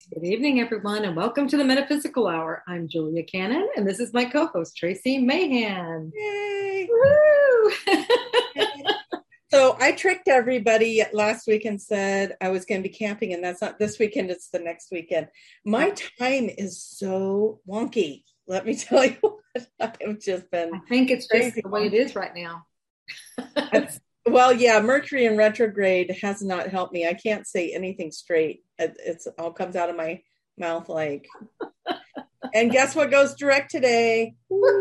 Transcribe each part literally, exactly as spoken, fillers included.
Good evening, everyone, and welcome to the Metaphysical Hour. I'm Julia Cannon, and this is my co-host, Tracy Mahan. Yay! Woo! So I tricked everybody last week and said I was going to be camping, and that's not this weekend, it's the next weekend. My time is so wonky. Let me tell you what, I've just been. I think it's just the way it is right now. Well, yeah, Mercury in retrograde has not helped me. I can't say anything straight. It it's all comes out of my mouth like. And guess what goes direct today?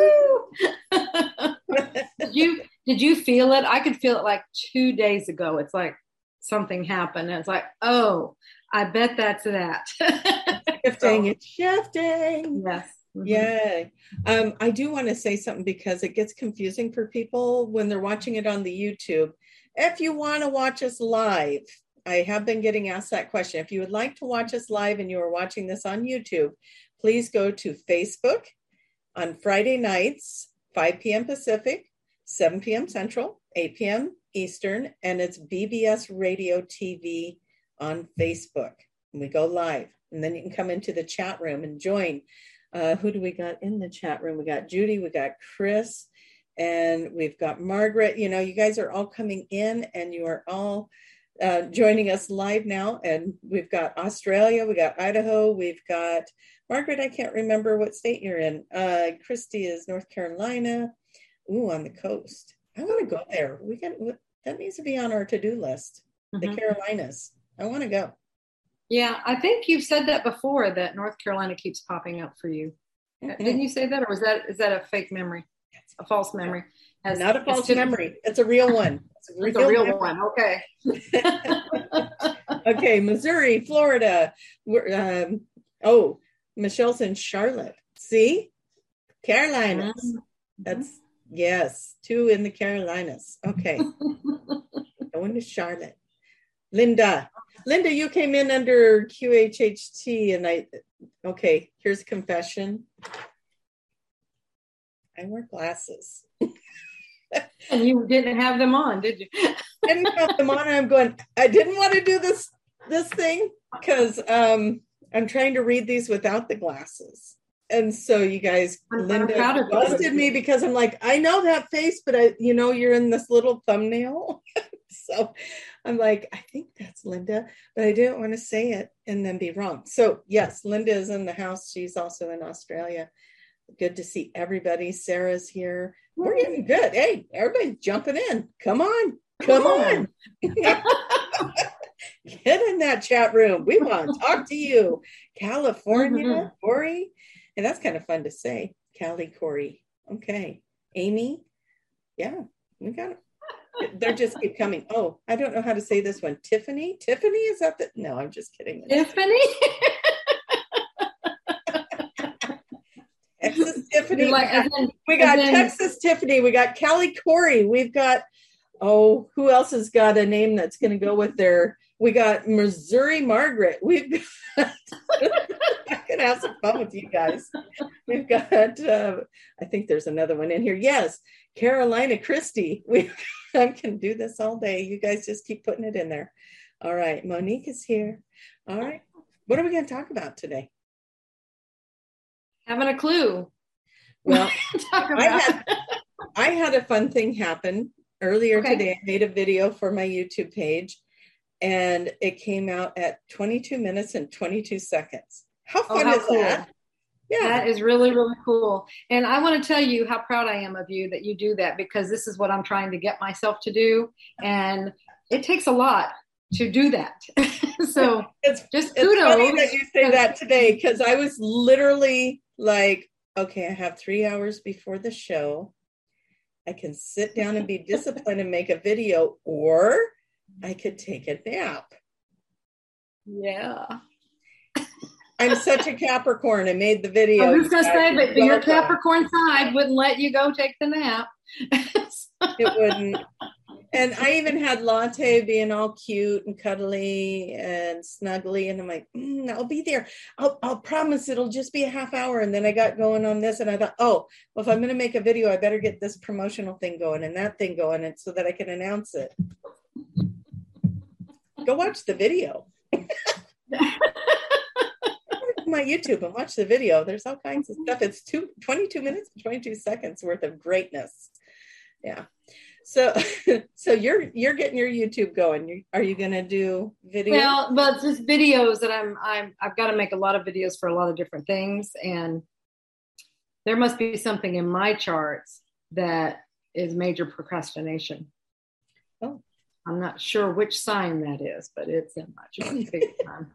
Did you did you feel it? I could feel it like two days ago. It's like something happened. And it's like, oh, I bet that's that. Shifting, so, it's shifting. Yes. Mm-hmm. Yay. Um, I do want to say something because it gets confusing for people when they're watching it on the YouTube. If you want to watch us live, I have been getting asked that question. If you would like to watch us live and you are watching this on YouTube, please go to Facebook on Friday nights, five p.m. Pacific, seven p.m. Central, eight p.m. Eastern, and it's B B S Radio T V on Facebook. And we go live, and then you can come into the chat room and join. Uh, who do we got in the chat room? We got Judy, we got Chris, and we've got Margaret. You know, you guys are all coming in, and you are all uh, joining us live now. And we've got Australia, we got Idaho, we've got Margaret. I can't remember what state you're in. Uh, Christy is North Carolina. Ooh, on the coast. I want to go there. We can. That needs to be on our to-do list. Mm-hmm. The Carolinas. I want to go. Yeah, I think you've said that before, that North Carolina keeps popping up for you. Mm-hmm. Didn't you say that, or was that is that a fake memory, a false memory? Has, Not a false memory. It's a real one. It's a real, it's a real one. Okay. Okay, Missouri, Florida. We're, um, oh, Michelle's in Charlotte. See, Carolinas. Mm-hmm. That's yes, two in the Carolinas. Okay, going to Charlotte. Linda. Linda, you came in under Q H H T, and I, okay, here's a confession. I wear glasses. And you didn't have them on, did you? Didn't have them on, and I'm going, I didn't want to do this, this thing, because um, I'm trying to read these without the glasses. And so you guys, I'm, Linda I'm busted me because I'm like, I know that face, but I, you know, you're in this little thumbnail. So I'm like, I think that's Linda, but I didn't want to say it and then be wrong. So yes, Linda is in the house. She's also in Australia. Good to see everybody. Sarah's here. We're getting good. Hey, everybody's jumping in. Come on. Come on. Get in that chat room. We want to talk to you. California, mm-hmm. Corey. And that's kind of fun to say. Cali, Corey. Okay. Amy. Yeah, we got it. They're just keep coming. Oh, I don't know how to say this one. Tiffany? Tiffany? Is that the? No, I'm just kidding. Tiffany? Texas Tiffany. Like, we got, then, we got then, Texas Tiffany. We got Cali Corey. We've got, oh, who else has got a name that's going to go with their, we got Missouri Margaret. We've got, I can have some fun with you guys. We've got, uh, I think there's another one in here. Yes, Carolina Christie. We I can do this all day. You guys just keep putting it in there. All right. Monique is here. All right. What are we going to talk about today? Haven't a clue. Well, I had, I had a fun thing happen earlier okay. today. I made a video for my YouTube page, and it came out at twenty-two minutes and twenty-two seconds. How fun oh, how is cool. that? Yeah, that is really, really cool. And I want to tell you how proud I am of you that you do that, because this is what I'm trying to get myself to do. And it takes a lot to do that. So it's just it's kudos. Funny that you say that today, because I was literally like, okay, I have three hours before the show. I can sit down and be disciplined and make a video, or I could take a nap. Yeah. I'm such a Capricorn. I made the video. I was going to say, but your Capricorn side wouldn't let you go take the nap. It wouldn't. And I even had Latte being all cute and cuddly and snuggly. And I'm like, mm, I'll be there. I'll, I'll promise it'll just be a half hour. And then I got going on this. And I thought, oh, well, if I'm going to make a video, I better get this promotional thing going and that thing going, and so that I can announce it. Go watch the video. to my YouTube and watch the video. There's all kinds of stuff. It's two, twenty-two minutes and twenty-two seconds worth of greatness. Yeah. So, so you're, you're getting your YouTube going. Are you going to do video? Well, but it's just videos that I'm, I'm, I've got to make a lot of videos for a lot of different things. And there must be something in my charts that is major procrastination. Oh, I'm not sure which sign that is, but it's in my chart big time.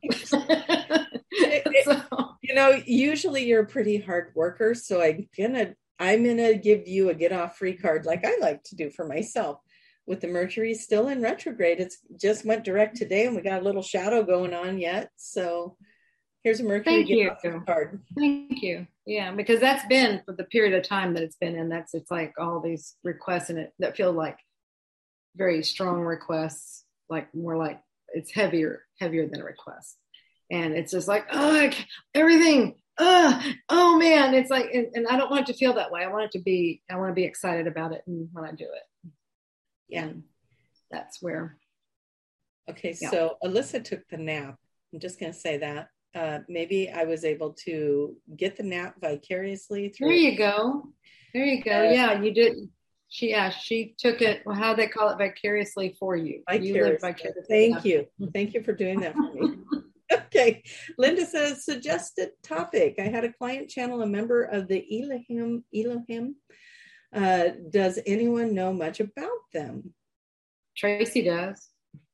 So. You know, usually you're a pretty hard worker, so I'm gonna I'm gonna give you a get off free card, like I like to do for myself. With the Mercury still in retrograde, it's just went direct today, and we got a little shadow going on yet. So here's a Mercury Thank get you. off free card. Thank you. Yeah, because that's been for the period of time that it's been in. That's it's like all these requests in it that feel like very strong requests, like more like it's heavier, heavier than a request. And it's just like, oh, everything, oh, oh man. It's like, and, and I don't want it to feel that way. I want it to be, I want to be excited about it and when I do it. Yeah. And that's where. Okay. Yeah. So Alyssa took the nap. I'm just going to say that. Uh, maybe I was able to get the nap vicariously through. There you go. There you go. Uh, yeah, you did. She yeah, she took it. Well, how they call it vicariously for you. Vicariously. You live vicariously. Thank you. Thank you for doing that for me. Okay. Linda says, suggested topic. I had a client channel a member of the Elohim. Elohim. Uh, does anyone know much about them? Tracy does.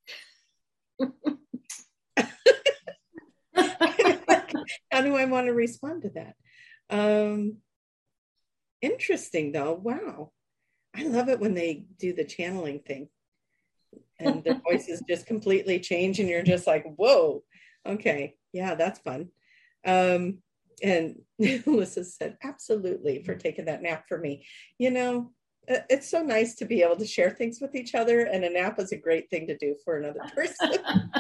How do I want to respond to that? Um, interesting, though. Wow. I love it when they do the channeling thing and their voices just completely change and you're just like, whoa, okay. Yeah, that's fun. Um, and Alyssa said, absolutely, for taking that nap for me. You know, it's so nice to be able to share things with each other, and a nap is a great thing to do for another person.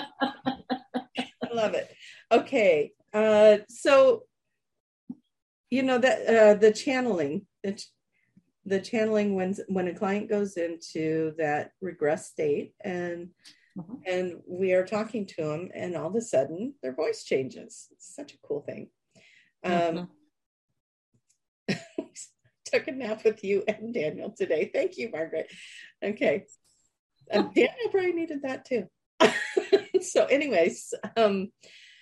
I love it. Okay. Uh, so, you know, that uh, the channeling, the, the channeling when when a client goes into that regress state and mm-hmm. and we are talking to them, and all of a sudden their voice changes. It's such a cool thing. Um, mm-hmm. Took a nap with you and Daniel today. Thank you, Margaret. Okay, um, Daniel probably needed that too. So, anyways, um,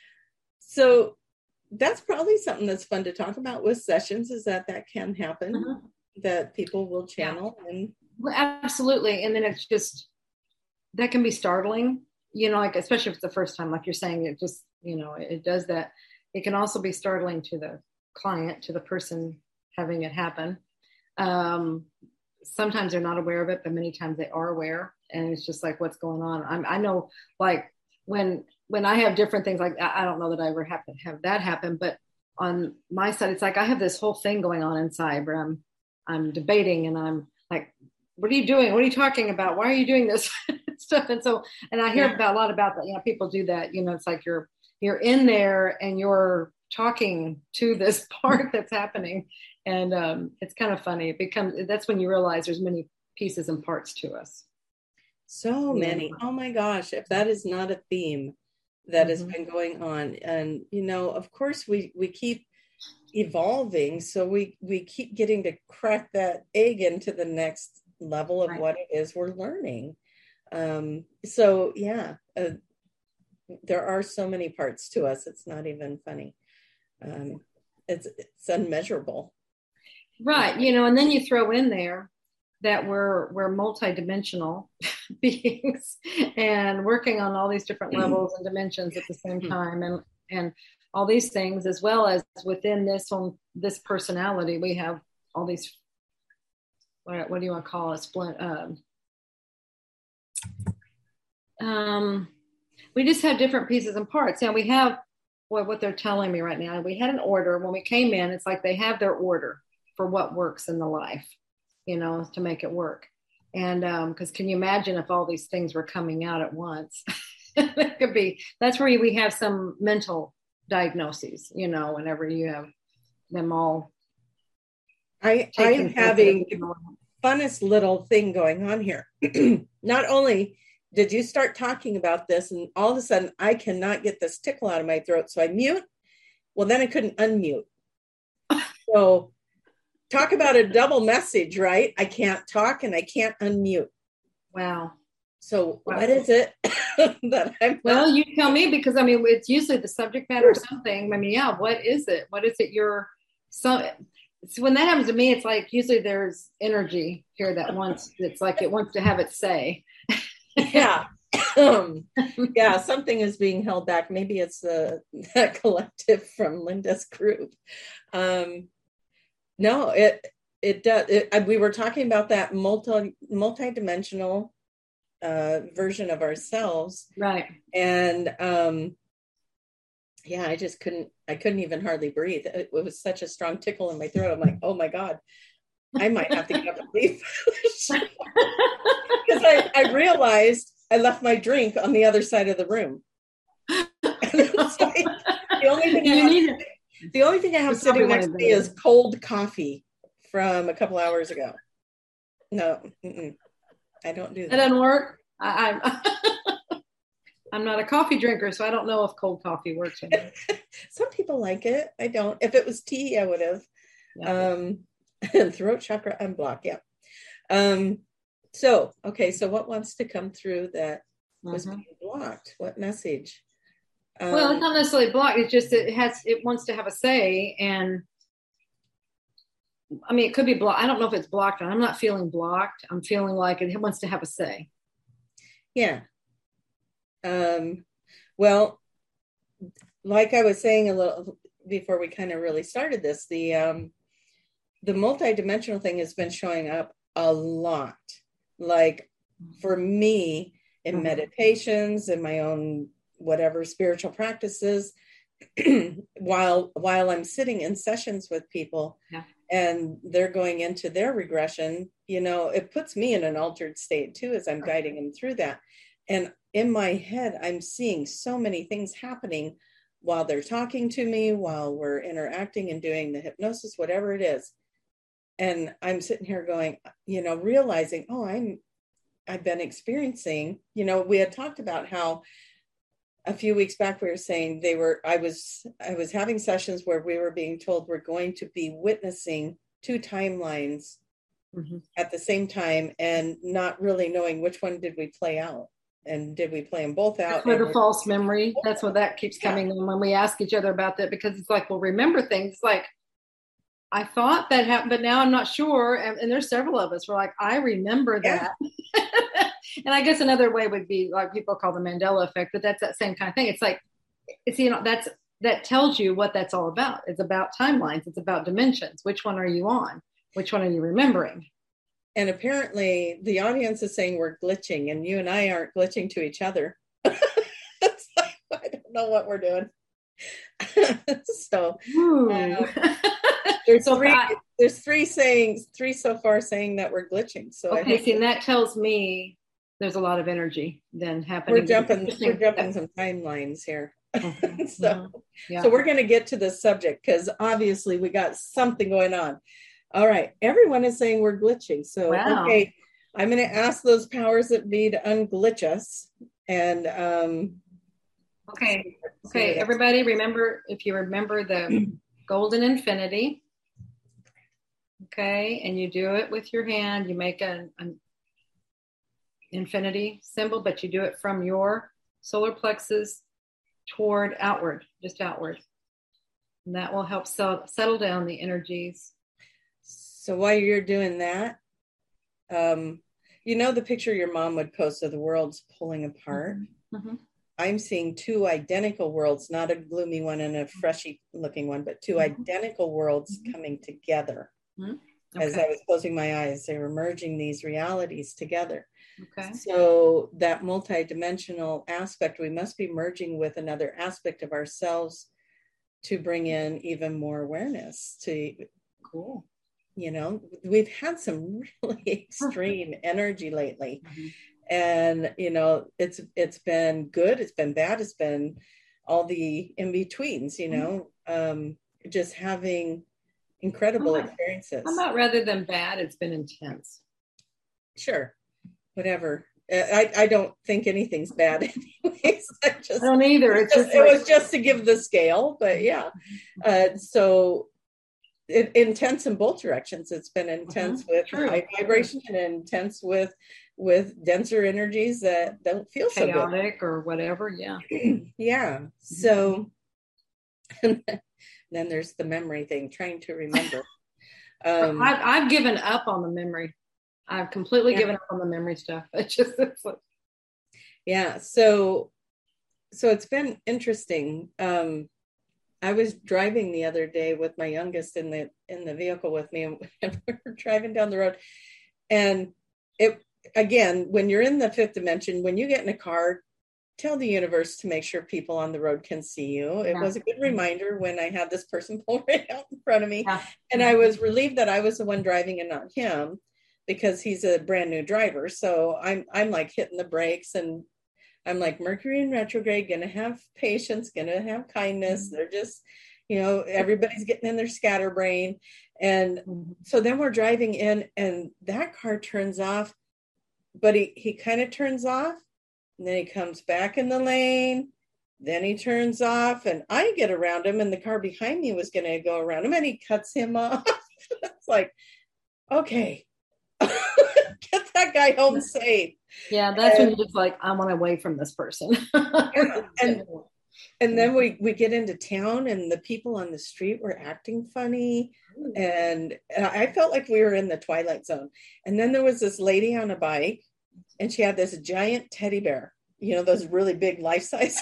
so that's probably something that's fun to talk about with sessions. Is that that can happen? Mm-hmm. That people will channel yeah. and well, absolutely, and then it's just that can be startling, you know, like especially if it's the first time, like you're saying, it just, you know, it does that. It can also be startling to the client, to the person having it happen. Um, sometimes they're not aware of it, but many times they are aware, and it's just like, what's going on? I'm, I know, like when when I have different things, like I, I don't know that I ever have to have that happen, but on my side, it's like I have this whole thing going on inside where I'm I'm debating and I'm like, what are you doing? What are you talking about? Why are you doing this stuff? And so, and I hear yeah. about a lot about that. You know, people do that. You know, it's like you're you're in there and you're talking to this part that's happening, and um, it's kind of funny. It becomes that's when you realize there's many pieces and parts to us. So many. Oh my gosh! If that is not a theme that mm-hmm. has been going on, and you know, of course, we we keep evolving, so we we keep getting to crack that egg into the next level of right. what it is we're learning. Um, so yeah, uh, there are so many parts to us. It's not even funny. Um, it's it's unmeasurable. Right. You know, and then you throw in there that we're we're multidimensional beings and working on all these different levels and dimensions at the same time, and and all these things, as well as within this on this personality, we have all these. What, what do you want to call it? Split. Um, um, we just have different pieces and parts. Now we have what what they're telling me right now. We had an order when we came in. It's like they have their order for what works in the life, you know, to make it work. And because um, can you imagine if all these things were coming out at once? It could be. That's where we have some mental diagnoses, you know, whenever you have them all. I I'm having the funnest little thing going on here. Not only did you start talking about this, and all of a sudden I cannot get this tickle out of my throat, so I mute. Well, then I couldn't unmute. So talk about a double message, right? I can't talk and I can't unmute. Wow. So wow. What is it that I'm Well, you tell me, because I mean, it's usually the subject matter or something. I mean, yeah, what is it? What is it you're, so, so when that happens to me, it's like usually there's energy here that wants, it's like it wants to have its say. Yeah. Um, yeah, something is being held back. Maybe it's the that collective from Linda's group. Um, no, it it does. It, we were talking about that multi multi-dimensional uh, version of ourselves, right? And um, yeah, I just couldn't. I couldn't even hardly breathe. It, it was such a strong tickle in my throat. I'm like, oh my god, I might have to get up and leave because I, I realized I left my drink on the other side of the room. Like, the only thing I have, the only thing I have sitting next to me is cold coffee from a couple hours ago. No, mm-mm, I don't do that. That doesn't work. I, I'm I'm not a coffee drinker, so I don't know if cold coffee works. Some people like it. I don't. If it was tea, I would have. Yeah. Um, throat chakra unblocked. Yeah. Um, so, okay. So what wants to come through that was mm-hmm. being blocked? What message? Um, well, it's not necessarily blocked. It's just, it has, it wants to have a say. And I mean, it could be blocked. I don't know if it's blocked. I'm not feeling blocked. I'm feeling like it wants to have a say. Yeah. Um, well, like I was saying a little before we kind of really started this, the, um, the multidimensional thing has been showing up a lot. Like for me in mm-hmm. meditations and my own whatever spiritual practices, while while I'm sitting in sessions with people yeah. and they're going into their regression, you know, it puts me in an altered state too as I'm guiding them through that. And in my head, I'm seeing so many things happening while they're talking to me, while we're interacting and doing the hypnosis, whatever it is. And I'm sitting here going, you know, realizing, oh, I'm, I've been experiencing, you know, we had talked about how a few weeks back we were saying they were, I was, I was having sessions where we were being told we're going to be witnessing two timelines mm-hmm. at the same time and not really knowing which one did we play out. And did we play them both out? For the false memory. That's what that keeps coming yeah. when we ask each other about that, because it's like, we'll remember things. It's like, I thought that happened, but now I'm not sure. And, and there's several of us. We're like, I remember that. Yeah. And I guess another way would be like people call the Mandela effect, but that's that same kind of thing. It's like, it's, you know, that's, that tells you what that's all about. It's about timelines. It's about dimensions. Which one are you on? Which one are you remembering? And apparently the audience is saying we're glitching, and you and I aren't glitching to each other. It's like, I don't know what we're doing. So um, there's so three I, there's three sayings, three so far saying that we're glitching. So okay, see, and that tells me there's a lot of energy then happening. We're jumping, we're jumping some timelines here. Mm-hmm. so mm-hmm. yeah. so we're going to get to the subject because obviously we got something going on. All right, everyone is saying we're glitching. So wow. Okay, I'm going to ask those powers that be to unglitch us. And um, okay, okay, everybody, remember, if you remember the golden infinity, okay, and you do it with your hand, you make an, an infinity symbol, but you do it from your solar plexus toward outward, just outward. And that will help settle, settle down the energies. So while you're doing that, um, you know the picture your mom would post of the worlds pulling apart? Mm-hmm. Mm-hmm. I'm seeing two identical worlds, not a gloomy one and a freshy looking one, but two mm-hmm. identical worlds mm-hmm. coming together. Mm-hmm. Okay. As I was closing my eyes, they were merging these realities together. Okay. So that multidimensional aspect, we must be merging with another aspect of ourselves to bring in even more awareness to, cool. You know, we've had some really extreme energy lately. Mm-hmm. And, you know, it's it's been good, it's been bad, it's been all the in-betweens, you know, um, just having incredible how about, experiences. How about rather than bad, it's been intense? Sure, whatever. I, I don't think anything's bad anyways. I, just, I don't either. It's just, just it like, was just to give the scale, but yeah. Uh, so it, intense in both directions. It's been intense mm-hmm. with True. high vibration and intense with with denser energies that don't feel chaotic so chaotic or whatever. Yeah. Yeah. So and then there's the memory thing, trying to remember. Um, I've, I've given up on the memory. I've completely yeah. given up on the memory stuff. It's just, it's like, yeah. So, so it's been interesting. Um, I was driving the other day with my youngest in the, in the vehicle with me, and we were driving down the road, and it, again, when you're in the fifth dimension, when you get in a car, tell the universe to make sure people on the road can see you. It yeah. was a good reminder when I had this person pull right out in front of me. Yeah. And I was relieved that I was the one driving and not him, because he's a brand new driver. So I'm I'm like hitting the brakes, and I'm like, Mercury in retrograde, gonna have patience, gonna have kindness. Mm-hmm. They're just, you know, everybody's getting in their scatterbrain. And mm-hmm. so then we're driving in, and that car turns off, but he, he kind of turns off. And then he comes back in the lane. Then he turns off, and I get around him, and the car behind me was going to go around him, and he cuts him off. It's like, okay, get that guy home safe. Yeah, that's and, when you're just like, I want away from this person. and, and, and then we, we get into town, and the people on the street were acting funny. And, and I felt like we were in the Twilight Zone. And then there was this lady on a bike, and she had this giant teddy bear, you know, those really big life-size.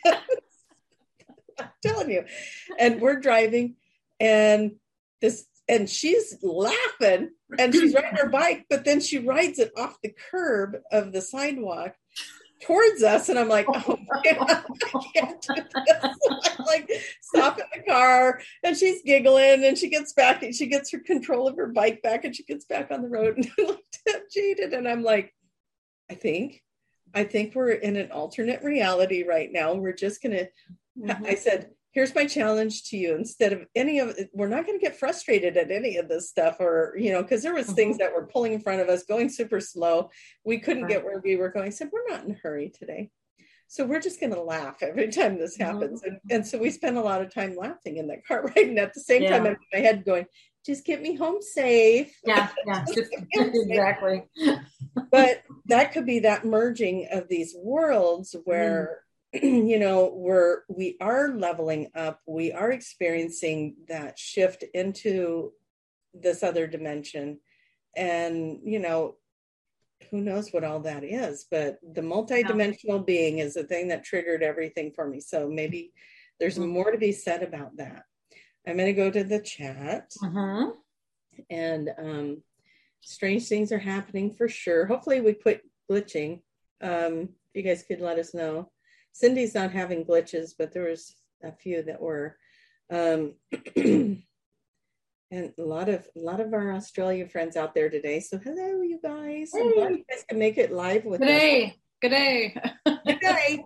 I'm telling you. And we're driving, and this, and she's laughing, and she's riding her bike, but then she rides it off the curb of the sidewalk towards us. And I'm like, oh my God, I can't do this. I'm like, stop in the car, and she's giggling, and she gets back, and she gets her control of her bike back, and she gets back on the road, and I looked at jaded, and I'm like, I think, I think we're in an alternate reality right now. We're just going to, mm-hmm. I said, here's my challenge to you. Instead of any of it, we're not going to get frustrated at any of this stuff, or, you know, because there was mm-hmm. things that were pulling in front of us, going super slow. We couldn't right. get where we were going. I said, we're not in a hurry today. So we're just going to laugh every time this happens. Mm-hmm. And, and so we spend a lot of time laughing in that car ride. And at the same yeah. time, in my head going, just get me home safe. Yeah, yeah, just, exactly. But that could be that merging of these worlds where, mm. you know, we're, we are leveling up. We are experiencing that shift into this other dimension. And, you know, who knows what all that is, but the multidimensional yeah. being is the thing that triggered everything for me. So maybe there's mm. more to be said about that. I'm going to go to the chat. Uh-huh. And um, strange things are happening for sure. Hopefully we quit glitching. Um, if you guys could let us know. Cindy's not having glitches, but there was a few that were. Um, and a lot of a lot of our Australia friends out there today. So hello, you guys. Hey. I'm glad you guys can make it live with Good day. Us. Good day. Good day.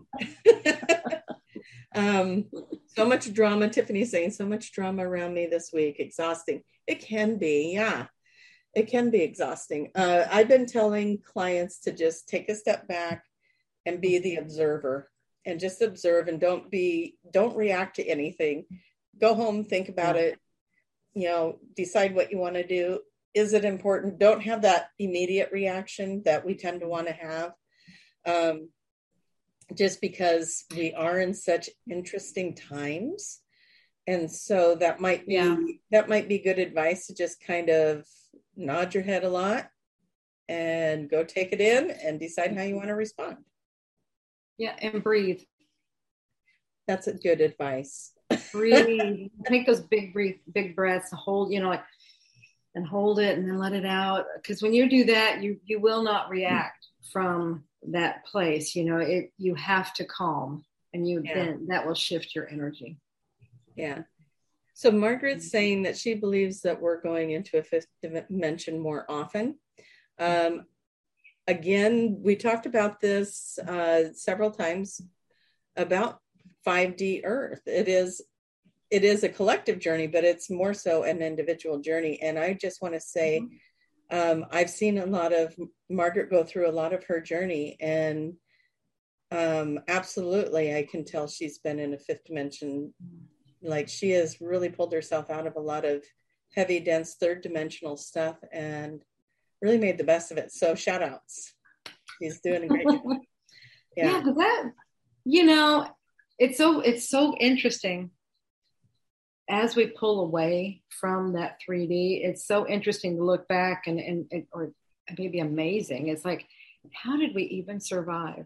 Um, so much drama. Tiffany's saying so much drama around me this week. Exhausting. It can be. Yeah, it can be exhausting. Uh, I've been telling clients to just take a step back and be the observer, and just observe, and don't be, don't react to anything. Go home, think about yeah. it, you know, decide what you want to do. Is it important? Don't have that immediate reaction that we tend to want to have. Um, just because we are in such interesting times. And so that might be, yeah. that might be good advice to just kind of nod your head a lot and go take it in and decide how you want to respond. Yeah. And breathe. That's a good advice. Breathe. Take those big breathe, big breaths, hold, you know, like, and hold it and then let it out. Because when you do that, you, you will not react from that place. You know, it, you have to calm, and you yeah. then that will shift your energy. Yeah. So Margaret's saying that she believes that we're going into a fifth dimension more often. Um, again, we talked about this uh, several times about five D Earth. It is, it is a collective journey, but it's more so an individual journey. And I just want to say, Um, I've seen a lot of Margaret go through a lot of her journey, and um, absolutely, I can tell she's been in a fifth dimension. Like she has really pulled herself out of a lot of heavy, dense, third dimensional stuff and really made the best of it. So shout outs. She's doing a great job. Yeah, yeah, 'cause that, you know, it's so it's so interesting. As we pull away from that three D, it's so interesting to look back and, and, and or maybe amazing. It's like, how did we even survive?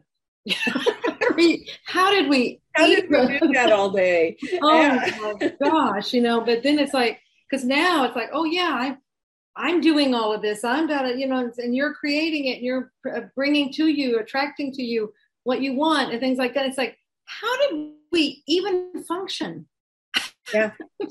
how did we how did we do that all day? Oh yeah. My gosh, you know, but then it's like, because now it's like, oh yeah, I I'm doing all of this. I'm done, you know, and you're creating it and you're bringing to you, attracting to you what you want and things like that. It's like, how did we even function? Yeah.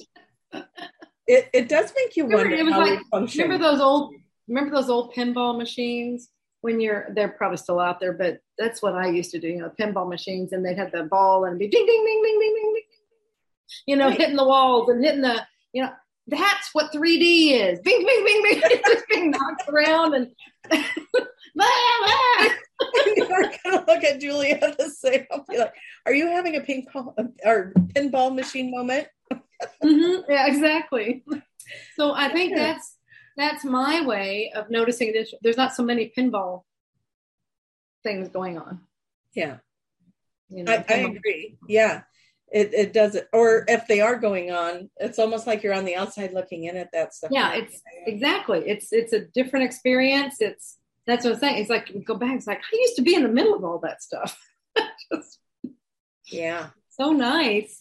It it does make you remember, wonder it was how like, we function. Remember those old remember those old pinball machines when you're they're probably still out there, but that's what I used to do, you know, pinball machines, and they'd have the ball and be ding ding ding ding ding ding ding, you know, right. hitting the walls and hitting the, you know, that's what three D is. Bing bing bing bing, just being knocked around and blah, blah. You're gonna look at Julia the same. I'll be like, "Are you having a ping pong or pinball machine moment?" Mm-hmm. Yeah, exactly. So I think yeah. that's that's my way of noticing this. There's not so many pinball things going on. Yeah, you know, I, I agree. Yeah, it it does it. Or if they are going on, it's almost like you're on the outside looking in at that stuff. Yeah, it's exactly. It's it's a different experience. It's that's what I'm saying. It's like you go back. It's like I used to be in the middle of all that stuff. Just, yeah, so nice.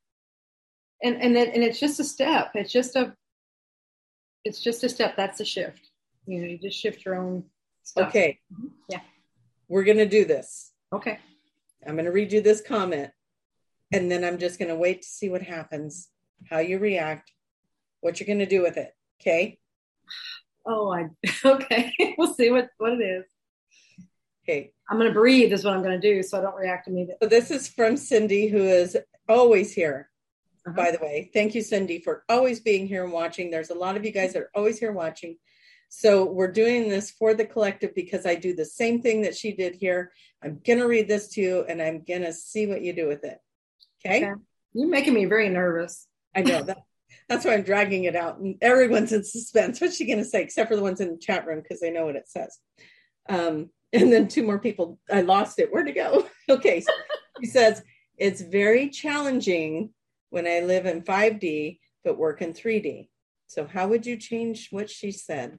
And and it, and it's just a step. It's just a it's just a step. That's a shift. You know, you just shift your own stuff. Okay. Mm-hmm. Yeah. We're gonna do this. Okay. I'm gonna read you this comment, and then I'm just gonna wait to see what happens, how you react, what you're gonna do with it. Okay. Oh, I okay. We'll see what, what it is. Okay. I'm gonna breathe is what I'm gonna do, so I don't react immediately. So this is from Cindy, who is always here. Uh-huh. By the way, thank you, Cindy, for always being here and watching. There's a lot of you guys that are always here watching. So we're doing this for the collective because I do the same thing that she did here. I'm going to read this to you and I'm going to see what you do with it. Okay? Okay. You're making me very nervous. I know that. That's why I'm dragging it out. And everyone's in suspense. What's she going to say? Except for the ones in the chat room because they know what it says. Um, and then two more people. I lost it. Where'd it go? Okay. So she says, it's very challenging when I live in five D, but work in three D. So how would you change what she said?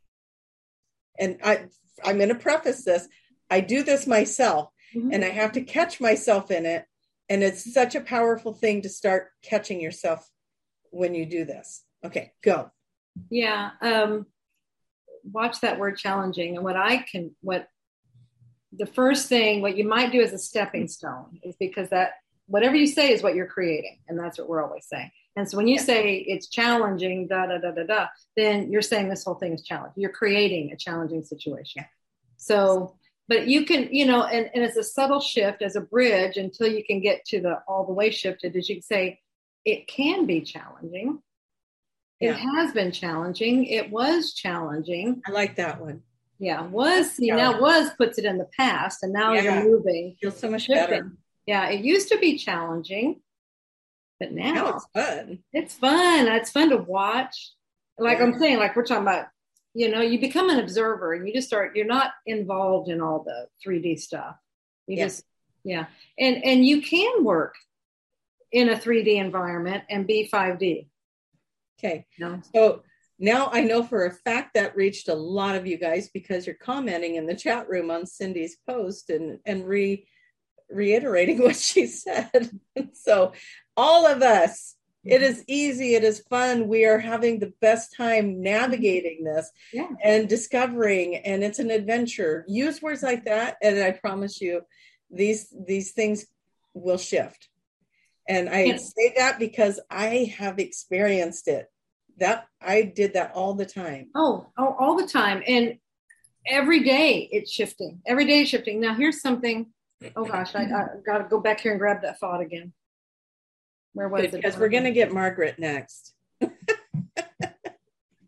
And I, I'm going to preface this. I do this myself, mm-hmm. and I have to catch myself in it. And it's such a powerful thing to start catching yourself when you do this. Okay, go. Yeah. Um, watch that word challenging. And what I can, what the first thing, what you might do as a stepping stone is because that, whatever you say is what you're creating. And that's what we're always saying. And so when you yeah. say it's challenging, da, da, da, da, da, then you're saying this whole thing is challenging. You're creating a challenging situation. Yeah. So, but you can, you know, and, and it's a subtle shift as a bridge until you can get to the all the way shifted, as you can say, it can be challenging. Yeah. It has been challenging. It was challenging. I like that one. Yeah. Was, see, now was puts it in the past and now yeah. you're moving. Feels so much shifting. better. Yeah, it used to be challenging, but now, now it's fun. It's fun. It's fun to watch. Like yeah. I'm saying, like we're talking about, you know, you become an observer and you just start, you're not involved in all the three D stuff. You yeah. just, yeah. And, and you can work in a three D environment and be five D. Okay. No. So now I know for a fact that reached a lot of you guys because you're commenting in the chat room on Cindy's post and, and re reiterating what she said. So all of us, it is easy. It is fun. We are having the best time navigating this yeah. and discovering, and it's an adventure. Use words like that. And I promise you, these, these things will shift. And I yeah. say that because I have experienced it. That I did that all the time. Oh, oh, all the time. And every day it's shifting. Every day it's shifting. Now here's something. Oh gosh, I, I got to go back here and grab that thought again. Where was it? Because we're going to get Margaret next.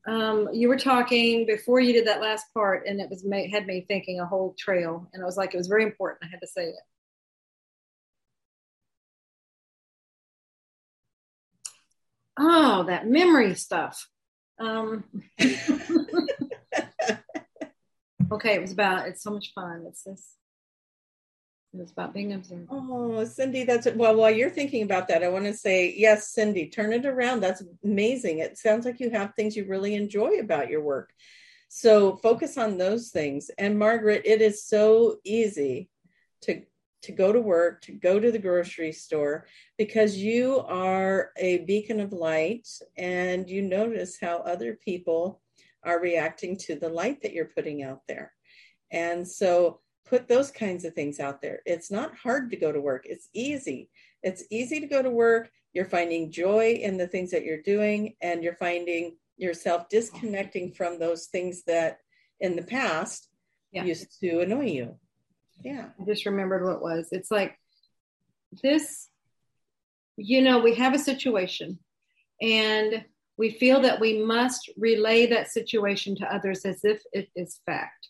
Um, you were talking before you did that last part, and it was ma- had me thinking a whole trail, and I was like, it was very important. I had to say it. Oh, that memory stuff. Um, okay, it was about. It's so much fun. It's this. It was about being observed. Oh, Cindy, that's it. Well, while you're thinking about that, I want to say, yes, Cindy, turn it around. That's amazing. It sounds like you have things you really enjoy about your work. So focus on those things. And Margaret, it is so easy to to go to work, to go to the grocery store, because you are a beacon of light and you notice how other people are reacting to the light that you're putting out there. And so put those kinds of things out there. It's not hard to go to work. It's easy. It's easy to go to work. You're finding joy in the things that you're doing, and you're finding yourself disconnecting from those things that in the past yeah. used to annoy you. Yeah. I just remembered what it was. It's like this, you know, we have a situation and we feel that we must relay that situation to others as if it is fact.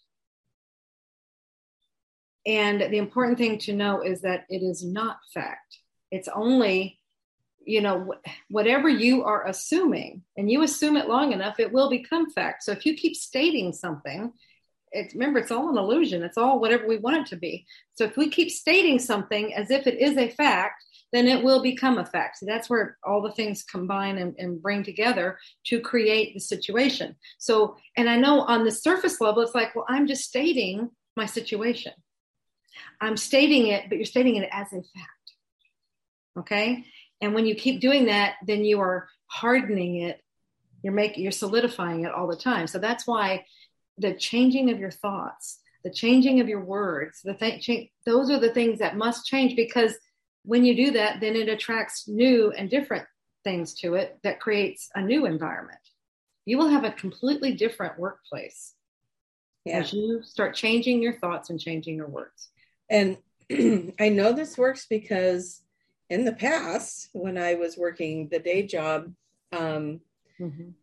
And the important thing to know is that it is not fact. It's only, you know, whatever you are assuming, and you assume it long enough, it will become fact. So if you keep stating something, it's, remember, it's all an illusion. It's all whatever we want it to be. So if we keep stating something as if it is a fact, then it will become a fact. So that's where all the things combine and, and bring together to create the situation. So, and I know on the surface level, it's like, well, I'm just stating my situation. I'm stating it, but you're stating it as a fact. Okay. And when you keep doing that, then you are hardening it. You're making, you're solidifying it all the time. So that's why the changing of your thoughts, the changing of your words, the th- change, those are the things that must change, because when you do that, then it attracts new and different things to it that creates a new environment. You will have a completely different workplace yeah. as you start changing your thoughts and changing your words. And I know this works because in the past, when I was working the day job, um, mm-hmm.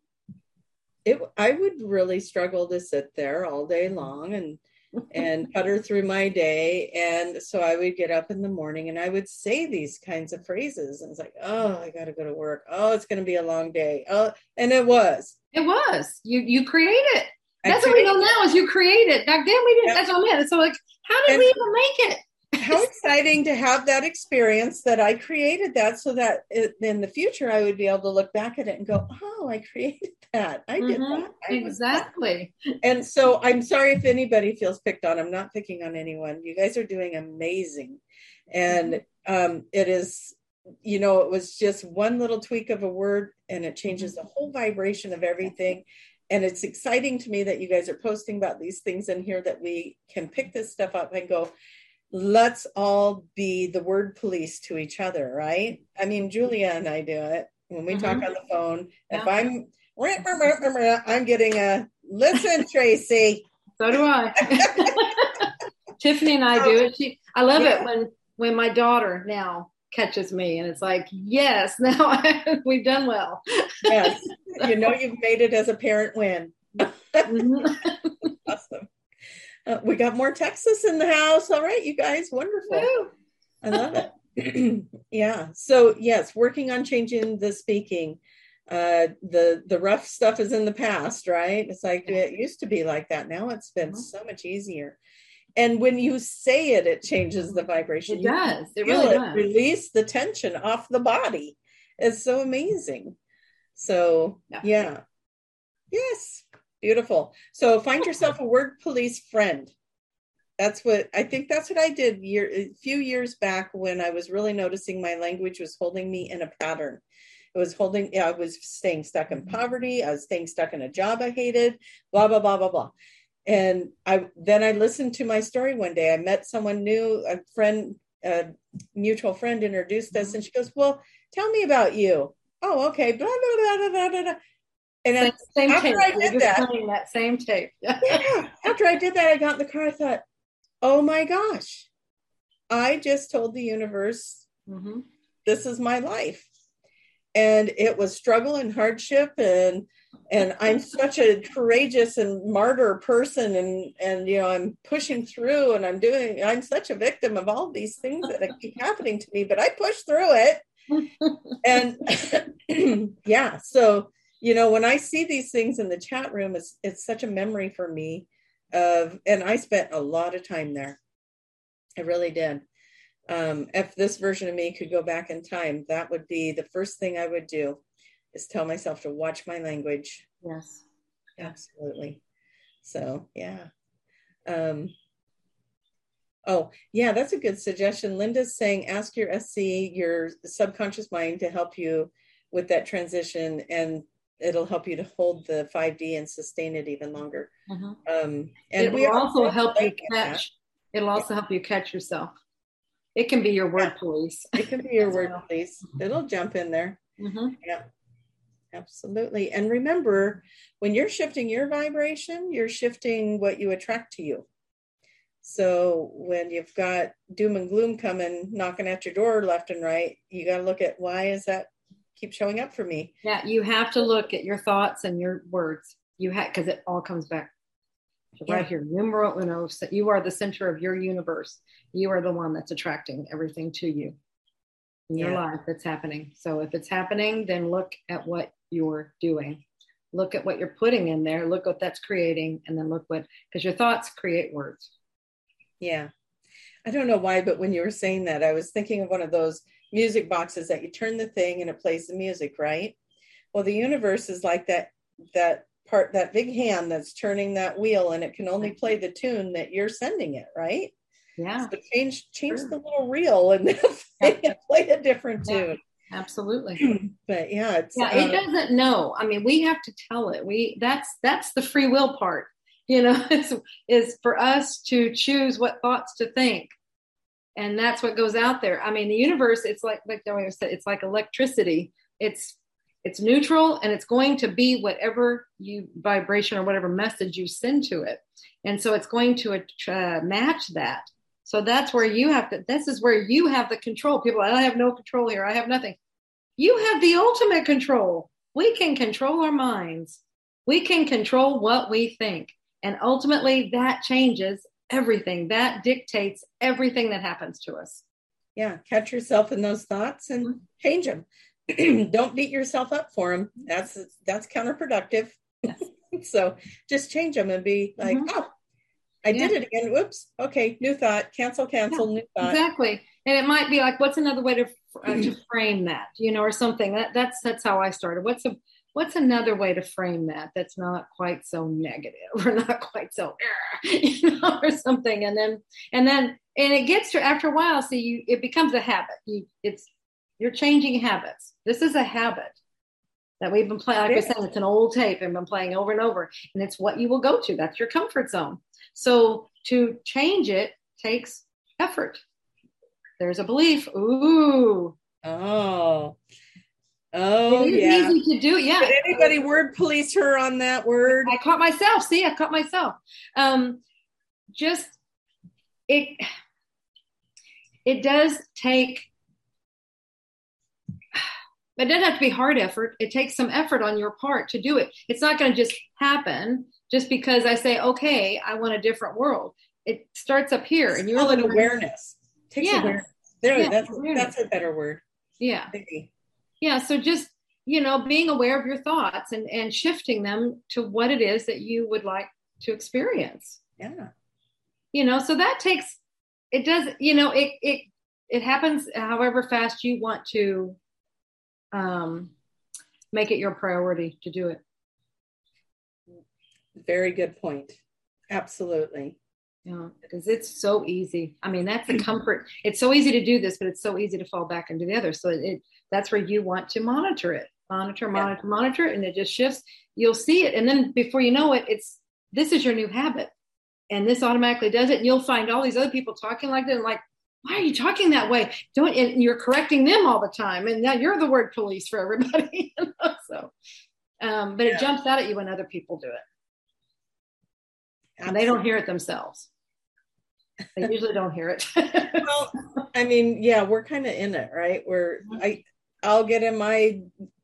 it I would really struggle to sit there all day long and and putter through my day. And so I would get up in the morning and I would say these kinds of phrases. And it's like, oh, I got to go to work. Oh, it's going to be a long day. Oh, and it was. It was. You you create it. That's what we know now is you create it. Back then we didn't. Yeah. That's what I meant. So like, how did and we even make it? How exciting to have that experience that I created that, so that it, in the future I would be able to look back at it and go, oh, I created that. I did mm-hmm. that. I exactly. And so I'm sorry if anybody feels picked on. I'm not picking on anyone. You guys are doing amazing. And um, it is, you know, it was just one little tweak of a word and it changes the whole vibration of everything. And it's exciting to me that you guys are posting about these things in here, that we can pick this stuff up and go, let's all be the word police to each other, right? I mean, Julia and I do it when we mm-hmm. talk on the phone. Yeah. If I'm, I'm getting a, listen, Tracy. So do I. Tiffany and I do it. She, I love yeah. it when, when my daughter now catches me and it's like, yes, now I, we've done well. Yes. You know, you've made it as a parent win. Mm-hmm. Awesome. Uh, we got more Texas in the house. All right, you guys, wonderful. Woo. I love it. Yeah. So yes, working on changing the speaking. Uh, the the rough stuff is in the past, right? It's like it used to be like that. Now it's been mm-hmm. so much easier. And when you say it, it changes the vibration. It you does. It really it, does. Release the tension off the body. It's so amazing. So yeah. yeah. Yes. Beautiful. So find yourself a word police friend. That's what I think that's what I did year, a few years back when I was really noticing my language was holding me in a pattern. It was holding, yeah, I was staying stuck in poverty. I was staying stuck in a job I hated, blah, blah, blah, blah, blah. And I then I listened to my story one day. I met someone new, a friend, a mutual friend introduced us, and she goes, well, tell me about you. Oh, okay. Blah, blah, blah, blah, blah, blah. And same, same after tape. I did You're that, just playing that same tape. yeah, after I did that, I got in the car. I thought, oh my gosh, I just told the universe, mm-hmm. this is my life. And it was struggle and hardship and and I'm such a courageous and martyr person, and and you know, I'm pushing through, and I'm doing I'm such a victim of all these things that keep happening to me, but I push through it. And yeah, so you know, when I see these things in the chat room, it's it's such a memory for me of, and I spent a lot of time there. I really did. Um, if this version of me could go back in time, that would be the first thing I would do, is tell myself to watch my language. Yes. Absolutely. So, yeah. Um, oh, yeah, that's a good suggestion. Linda's saying, ask your S C, your subconscious mind, to help you with that transition, and it'll help you to hold the five D and sustain it even longer. Mm-hmm. Um, and it we will also help you catch. That. It'll also yeah. help you catch yourself. It can be your word yeah. police. It can be your word police. It'll jump in there. Mm-hmm. Yeah, absolutely. And remember, when you're shifting your vibration, you're shifting what you attract to you. So when you've got doom and gloom coming, knocking at your door left and right, you got to look at, why is that keep showing up for me? Yeah, you have to look at your thoughts and your words. You have, because it all comes back. Right yeah. here, numero uno. You are the center of your universe. You are the one that's attracting everything to you in your yeah. life that's happening. So if it's happening, then look at what you're doing. Look at what you're putting in there. Look what that's creating. And then look what, because your thoughts create words. Yeah. I don't know why, but when you were saying that, I was thinking of one of those music boxes that you turn the thing and it plays the music, right? Well, the universe is like that, that part, that big hand that's turning that wheel, and it can only play the tune that you're sending it, right? Yeah. So change change sure. the little reel and yeah. play a different tune. Yeah, absolutely. But yeah, it's yeah, it uh, doesn't know. I mean, we have to tell it. We that's that's the free will part, you know, is is for us to choose what thoughts to think. And that's what goes out there. I mean, the universe, it's like like I said, it's like electricity. It's It's neutral, and it's going to be whatever you vibration or whatever message you send to it. And so it's going to uh, match that. So that's where you have to, this is where you have the control. People, I have no control here. I have nothing. You have the ultimate control. We can control our minds. We can control what we think. And ultimately that changes everything. That dictates everything that happens to us. Yeah. Catch yourself in those thoughts and mm-hmm. change them. Don't beat yourself up for them. That's that's counterproductive. Yes. So just change them and be like, mm-hmm. oh, I yeah. did it again. Whoops. Okay, new thought. Cancel, cancel, yeah, new thought. Exactly. And it might be like, what's another way to uh, to frame that? You know, or something. That that's that's how I started. What's a what's another way to frame that? That's not quite so negative, or not quite so, you know, or something. And then and then and it gets to, after a while. See, you it becomes a habit. You it's You're changing habits. This is a habit that we've been playing. Like I said, it's an old tape and been playing over and over. And it's what you will go to. That's your comfort zone. So to change it takes effort. There's a belief. Ooh. Oh. Oh, it is yeah. easy to do. Yeah. Did anybody word police her on that word? I caught myself. See, I caught myself. Um, just, it, it does take, it doesn't have to be hard effort. It takes some effort on your part to do it. It's not going to just happen just because I say, okay, I want a different world. It starts up here. And you're an awareness. It takes yeah. awareness. There, yeah, that's, awareness. That's a better word. Yeah. Maybe. Yeah. So just, you know, being aware of your thoughts and, and shifting them to what it is that you would like to experience. Yeah. You know, so that takes, it does, you know, it, it, it happens however fast you want to um, make it your priority to do it. Very good point. Absolutely. Yeah, because it's so easy. I mean, that's the comfort. It's so easy to do this, but it's so easy to fall back into the other. So it, that's where you want to monitor it, monitor, monitor, yeah. monitor, and it just shifts. You'll see it. And then before you know it, it's, this is your new habit. And this automatically does it. And you'll find all these other people talking like that. And like, why are you talking that way? Don't, and you're correcting them all the time. And now you're the word police for everybody. You know? So, um, but yeah. it jumps out at you when other people do it. Absolutely. And they don't hear it themselves. They usually don't hear it. Well, I mean, yeah, we're kind of in it, right? We're, I, I'll get in my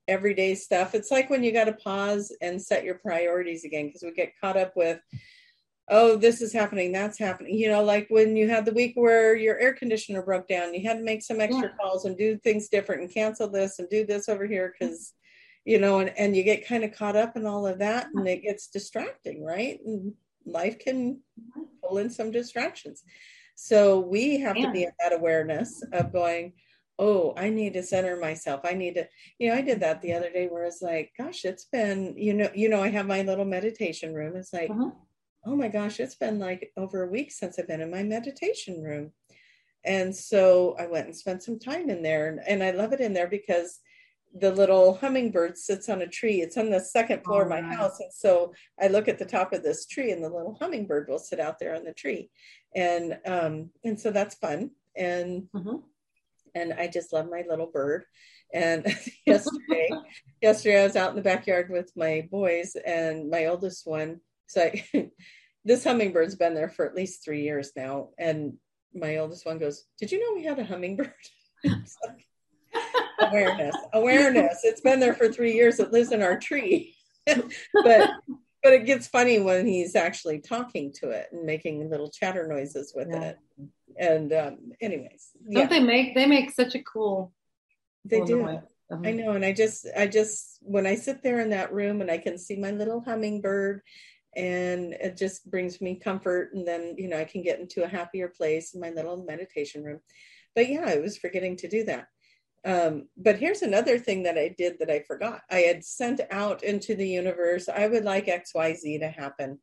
everyday stuff. It's like when you got to pause and set your priorities again, because we get caught up with, oh, this is happening, that's happening. You know, like when you had the week where your air conditioner broke down, you had to make some extra yeah. calls and do things different and cancel this and do this over here because, you know, and, and you get kind of caught up in all of that and it gets distracting, right? And life can pull in some distractions. So we have yeah. to be at that awareness of going, oh, I need to center myself. I need to, you know, I did that the other day where it's like, gosh, it's been, you know, you know, I have my little meditation room. It's like, uh-huh. oh my gosh, it's been like over a week since I've been in my meditation room. And so I went and spent some time in there. And, and I love it in there because the little hummingbird sits on a tree. It's on the second floor oh, of my nice. house. And so I look at the top of this tree and the little hummingbird will sit out there on the tree. And, um, and so that's fun. And, uh-huh. and I just love my little bird. And yesterday, yesterday I was out in the backyard with my boys and my oldest one. So I, this hummingbird's been there for at least three years now. And my oldest one goes, did you know we had a hummingbird? Like, awareness, awareness. It's been there for three years. It lives in our tree. but but it gets funny when he's actually talking to it and making little chatter noises with yeah. it. And um, anyways. Don't yeah. they make, they make such a cool. They cool do. Noise. Uh-huh. I know. And I just, I just, when I sit there in that room and I can see my little hummingbird, and it just brings me comfort. And then, you know, I can get into a happier place in my little meditation room. But yeah, I was forgetting to do that. Um, but here's another thing that I did that I forgot. I had sent out into the universe, I would like X Y Z to happen.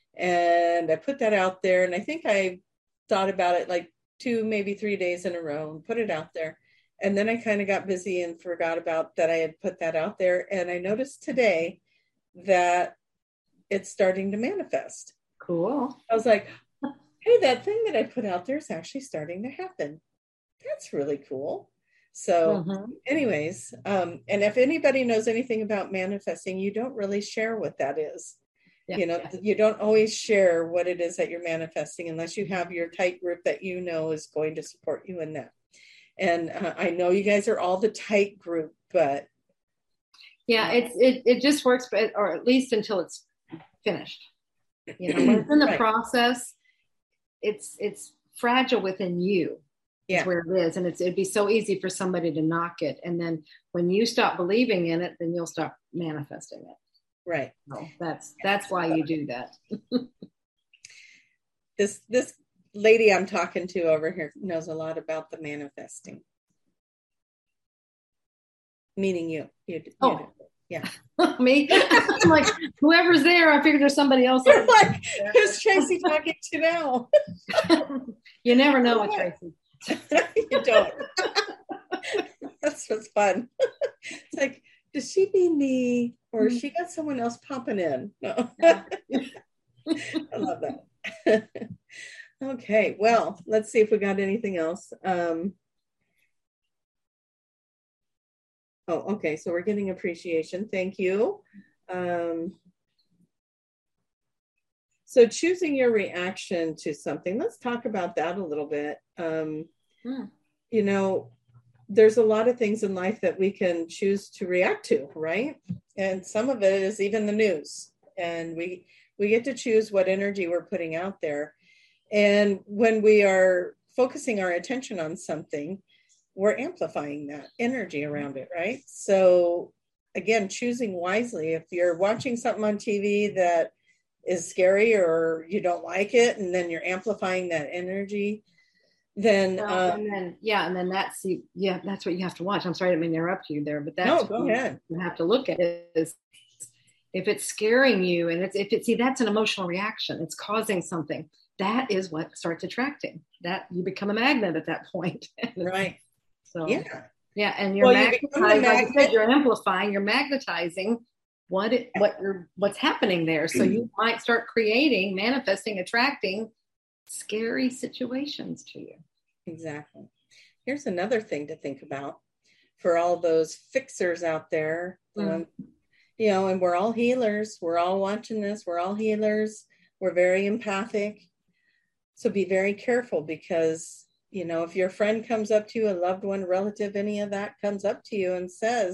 And I put that out there. And I think I thought about it like two, maybe three days in a row and put it out there. And then I kind of got busy and forgot about that I had put that out there. And I noticed today that it's starting to manifest. Cool. I was like, hey, that thing that I put out there is actually starting to happen. That's really cool. So mm-hmm. anyways, um, and if anybody knows anything about manifesting, you don't really share what that is. Yeah, you know, yeah. you don't always share what it is that you're manifesting unless you have your tight group that you know is going to support you in that. And uh, I know you guys are all the tight group, but. Yeah, it's it, it just works, or at least until it's finished. You know, when it's in the right. process, it's it's fragile within you. Yeah. Is where it is. And it's, it'd be so easy for somebody to knock it. And then when you stop believing in it, then you'll stop manifesting it. Right. So that's, that's why you do that. this, this lady I'm talking to over here knows a lot about the manifesting. Meaning you. you, you oh. do. Yeah. Me? I'm like, whoever's there, I figured there's somebody else. You're like, who's Tracy talking to now? You never know with Tracy. You don't. That's what's fun. It's like, does she mean me or she got someone else popping in? No. I love that. Okay, well, let's see if we got anything else. Um, oh, okay, so we're getting appreciation. Thank you. Um, so choosing your reaction to something, let's talk about that a little bit. Um, hmm. You know, there's a lot of things in life that we can choose to react to, right? And some of it is even the news. And we we get to choose what energy we're putting out there. And when we are focusing our attention on something, we're amplifying that energy around it, right? So again, choosing wisely. If you're watching something on T V that is scary or you don't like it, and then you're amplifying that energy, then well, uh, and then yeah, and then that's yeah, that's what you have to watch. I'm sorry, I didn't mean to interrupt you there, but that's no, go ahead. You have to look at it is if it's scaring you, and it's if it's see that's an emotional reaction. It's causing something. That is what starts attracting. That you become a magnet at that point. Right. So yeah, yeah, and you're well, magnetizing. You like I said, you're amplifying. You're magnetizing what it, what you're what's happening there. So you might start creating, manifesting, attracting scary situations to you. Exactly. Here's another thing to think about for all those fixers out there. Mm. Um, you know, and we're all healers. We're all watching this. We're all healers. We're very empathic. So be very careful because, you know, if your friend comes up to you, a loved one, relative, any of that comes up to you and says,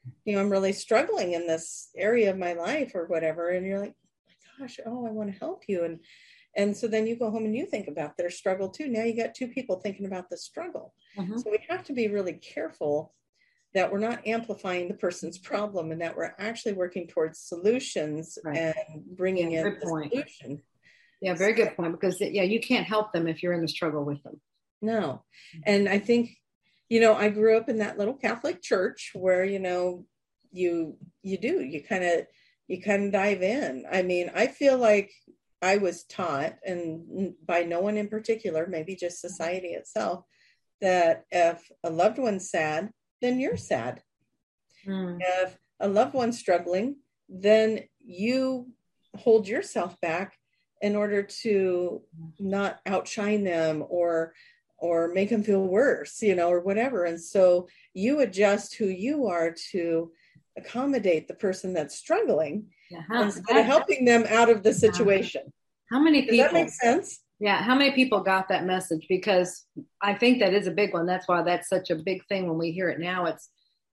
you know, I'm really struggling in this area of my life or whatever. And you're like, my gosh, oh, I want to help you. And, and so then you go home and you think about their struggle too. Now you got two people thinking about the struggle. Mm-hmm. So we have to be really careful that we're not amplifying the person's problem and that we're actually working towards solutions right. and bringing yeah, in the point. solution. Yeah, very good point, because yeah, you can't help them if you're in the struggle with them. No. And I think, you know, I grew up in that little Catholic church where, you know, you, you do, you kind of, you kind of dive in. I mean, I feel like I was taught, and by no one in particular, maybe just society itself, that if a loved one's sad, then you're sad. Mm. If a loved one's struggling, then you hold yourself back in order to not outshine them or or make them feel worse, you know, or whatever. And so you adjust who you are to accommodate the person that's struggling uh-huh. instead of helping them out of the situation. How many people? Does that make sense? Yeah. How many people got that message? Because I think that is a big one. That's why that's such a big thing when we hear it now. It's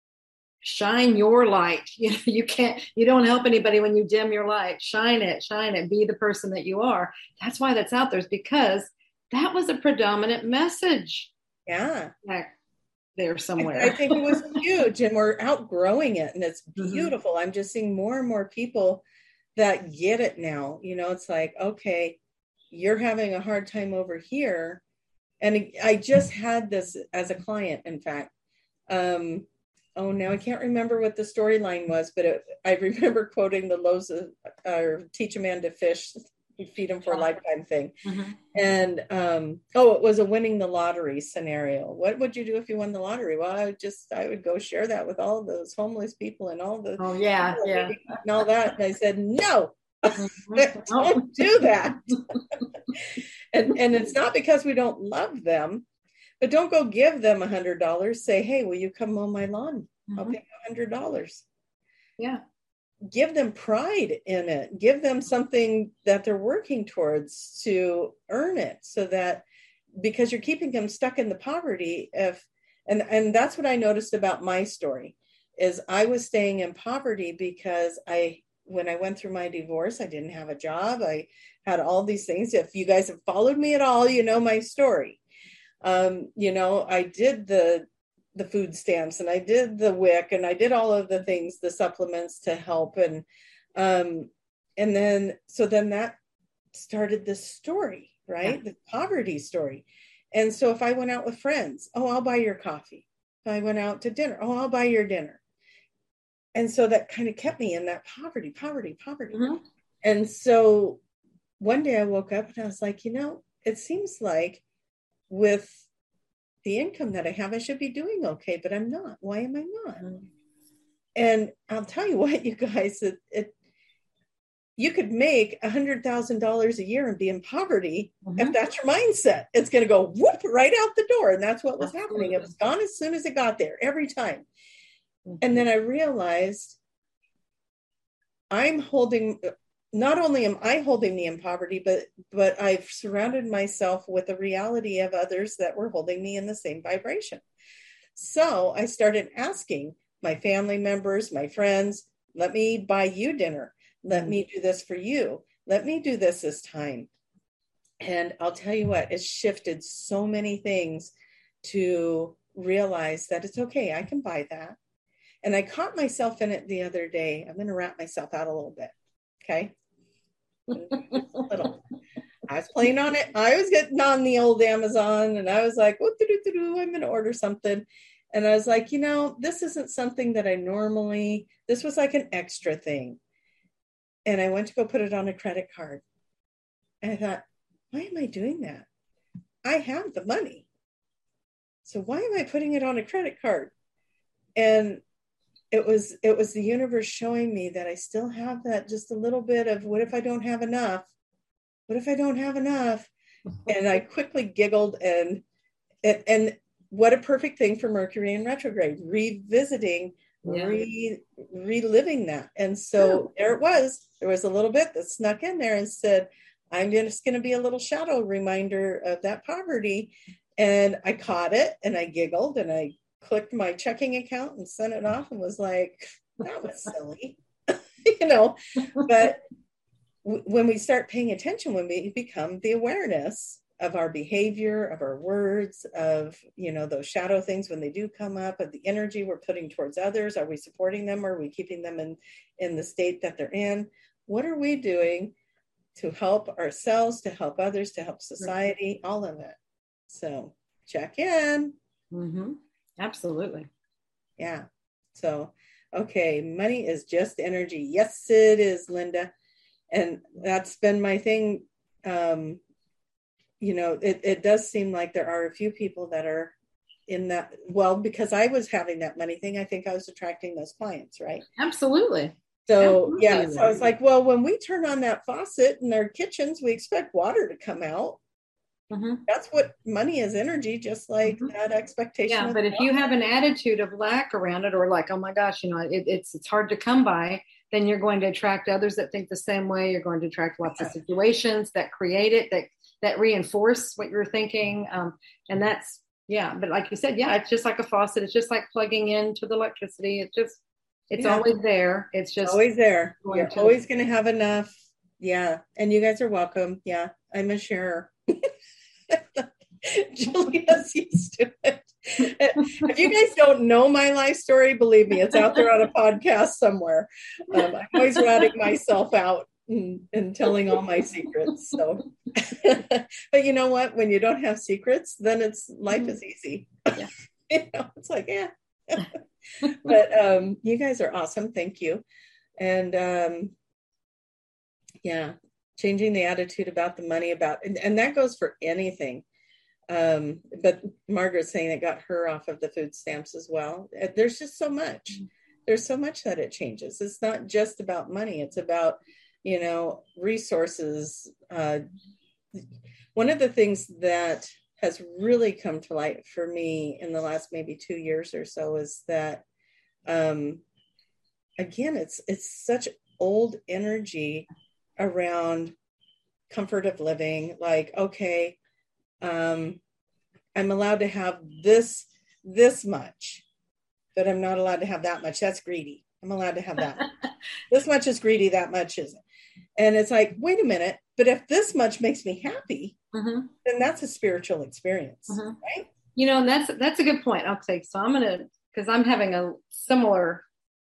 shine your light. You know, you can't, you don't help anybody when you dim your light. Shine it, shine it, be the person that you are. That's why that's out there, is because that was a predominant message. Yeah. Back there somewhere. I, I think it was huge, and we're outgrowing it, and it's beautiful. Mm-hmm. I'm just seeing more and more people that get it now. You know, it's like, okay, you're having a hard time over here. And I just had this as a client, in fact. Um, oh, now I can't remember what the storyline was, but it, I remember quoting the loaves of, or teach a man to fish, you feed him for a lifetime thing. Mm-hmm. And, um, oh, it was a winning the lottery scenario. What would you do if you won the lottery? Well, I would just, I would go share that with all those homeless people and all the, oh yeah, yeah. and all that. And I said, no, don't do that. and and it's not because we don't love them, but don't go give them a hundred dollars. Say, hey, will you come mow my lawn? Mm-hmm. I'll pay you a hundred dollars. Yeah. Give them pride in it. Give them something that they're working towards to earn it, so that, because you're keeping them stuck in the poverty. If and and that's what I noticed about my story, is I was staying in poverty because I, when I went through my divorce, I didn't have a job. I had all these things. If you guys have followed me at all, you know my story. Um, you know, I did the the food stamps, and I did the W I C, and I did all of the things, the supplements to help. And, um, and then, so then that started this story, right? Yeah. The poverty story. And so if I went out with friends, oh, I'll buy your coffee. If I went out to dinner, oh, I'll buy your dinner. And so that kind of kept me in that poverty, poverty, poverty. Mm-hmm. And so one day I woke up and I was like, you know, it seems like with the income that I have, I should be doing okay, but I'm not. Why am I not? Mm-hmm. And I'll tell you what, you guys, it, it you could make a hundred thousand dollars a year and be in poverty. Mm-hmm. If that's your mindset, it's going to go whoop right out the door. And that's what was Absolutely. happening. It was gone as soon as it got there, every time. Mm-hmm. And then I realized I'm holding, not only am I holding me in poverty, but but I've surrounded myself with the reality of others that were holding me in the same vibration. So I started asking my family members, my friends, let me buy you dinner. Let mm-hmm. me do this for you. Let me do this this time. And I'll tell you what, it's shifted so many things to realize that it's okay. I can buy that. And I caught myself in it the other day. I'm going to wrap myself out a little bit. Okay. a little. I was playing on it. I was getting on the old Amazon, and I was like, oh, I'm going to order something. And I was like, you know, this isn't something that I normally, this was like an extra thing. And I went to go put it on a credit card. And I thought, why am I doing that? I have the money. So why am I putting it on a credit card? And it was, it was the universe showing me that I still have that just a little bit of, what if I don't have enough? What if I don't have enough? And I quickly giggled, and, and, and what a perfect thing for Mercury in retrograde, revisiting, yeah. re, reliving that. And so yeah. there it was. There was a little bit that snuck in there and said, I'm just going to be a little shadow reminder of that poverty. And I caught it, and I giggled, and I clicked my checking account and sent it off and was like, that was silly, you know, but w- when we start paying attention, when we become the awareness of our behavior, of our words, of, you know, those shadow things, when they do come up, of the energy we're putting towards others, are we supporting them? Or are we keeping them in, in the state that they're in? What are we doing to help ourselves, to help others, to help society, all of it? So check in. Mm-hmm. Absolutely. Yeah. So, okay. Money is just energy. Yes, it is, Linda. And that's been my thing. Um, you know, it, it does seem like there are a few people that are in that. Well, because I was having that money thing, I think I was attracting those clients, right? Absolutely. So, Absolutely. yeah. So I was like, well, when we turn on that faucet in our kitchens, we expect water to come out. Mm-hmm. That's what money is, energy, just like mm-hmm. that expectation. Yeah, but if water. You have an attitude of lack around it, or like, oh my gosh, you know, it, it's it's hard to come by, then you're going to attract others that think the same way. You're going to attract lots of situations that create it, that that reinforce what you're thinking, um, and that's yeah. But like you said, yeah, it's just like a faucet. It's just like plugging into the electricity. It just it's yeah. always there. It's just always there. You're to always going to have enough. Yeah, and you guys are welcome. Yeah, I'm a sharer. Julia's used to it. If you guys don't know my life story, believe me, it's out there on a podcast somewhere. Um, I'm always ratting myself out and, and telling all my secrets. So, but you know what? When you don't have secrets, then it's life is easy. Yeah. You know, it's like, yeah. But um, you guys are awesome. Thank you. And um, yeah. Changing the attitude about the money, about, and, and that goes for anything. Um, but Margaret's saying it got her off of the food stamps as well. There's just so much. There's so much that it changes. It's not just about money. It's about, you know, resources. Uh, one of the things that has really come to light for me in the last maybe two years or so is that, um, again, it's it's such old energy around comfort of living, like, okay, um, I'm allowed to have this, this much, but I'm not allowed to have that much. That's greedy. I'm allowed to have that. This much is greedy, that much isn't. And it's like, wait a minute, but if this much makes me happy, mm-hmm. then that's a spiritual experience, mm-hmm. right? You know, and that's, that's a good point. Okay. So I'm going to, because I'm having a similar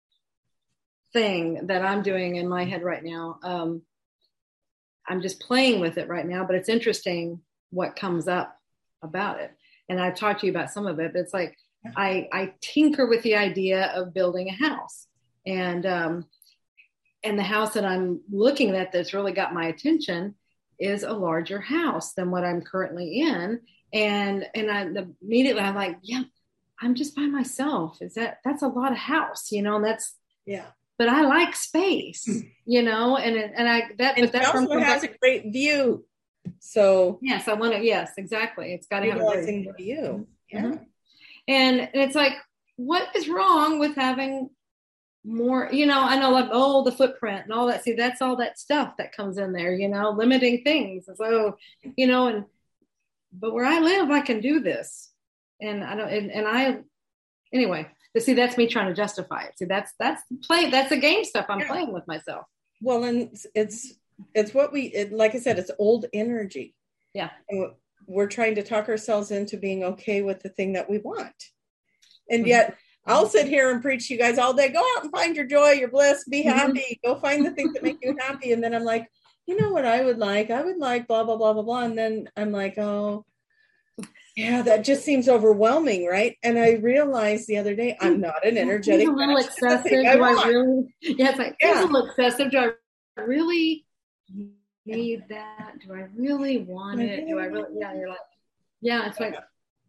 thing that I'm doing in my head right now. Um, I'm just playing with it right now, but it's interesting what comes up about it. And I've talked to you about some of it, but it's like, I, I tinker with the idea of building a house, and, um, and the house that I'm looking at that's really got my attention is a larger house than what I'm currently in. And, and I immediately I'm like, yeah, I'm just by myself. Is that, that's a lot of house, you know, and that's, yeah. But I like space, you know, and and I that and but that also has a great view. So yes, I want to. Yes, exactly. It's got to have a great view. view. Yeah, mm-hmm. and, and it's like, what is wrong with having more? You know, I know like oh the footprint and all that. See, that's all that stuff that comes in there. You know, limiting things. So you know, and but where I live, I can do this, and I don't. And, and I anyway. But see, that's me trying to justify it. See, that's that's play. That's the game stuff I'm yeah. playing with myself. Well, and it's it's what we it, like I said. It's old energy. Yeah, and we're trying to talk ourselves into being okay with the thing that we want, and mm-hmm. yet I'll sit here and preach to you guys all day. Go out and find your joy, your bliss, be happy. Mm-hmm. Go find the things that make you happy. And then I'm like, you know what I would like? I would like blah blah blah blah blah. And then I'm like, oh. Yeah, that just seems overwhelming, right? And I realized the other day, I'm not an energetic. It's a little excessive. Do I, I really? Yeah, it's like yeah. it's a little excessive. Do I really need that? Do I really want it? Do I really? Yeah, you're like, yeah. It's like.